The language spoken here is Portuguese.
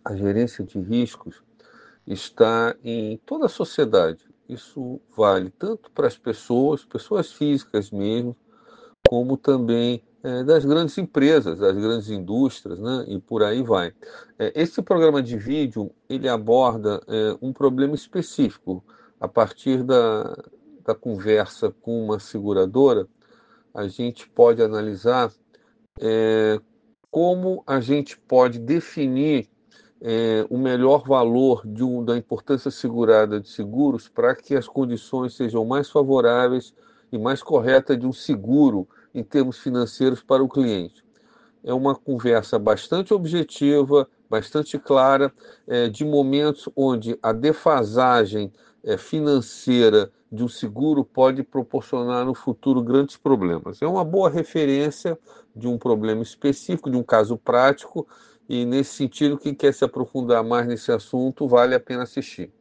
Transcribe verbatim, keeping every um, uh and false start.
a gerência de riscos está em toda a sociedade. Isso vale tanto para as pessoas, pessoas físicas mesmo, como também é, das grandes empresas, das grandes indústrias, né? E por aí vai. É, esse programa de vídeo, ele aborda é, um problema específico. A partir da, da conversa com uma seguradora, a gente pode analisar é, como a gente pode definir é, o melhor valor de um, da importância segurada de seguros para que as condições sejam mais favoráveis e mais corretas de um seguro em termos financeiros para o cliente. É uma conversa bastante objetiva, bastante clara, é, de momentos onde a defasagem é, financeira de um seguro pode proporcionar no futuro grandes problemas. É uma boa referência de um problema específico, de um caso prático, e nesse sentido, quem quer se aprofundar mais nesse assunto, vale a pena assistir.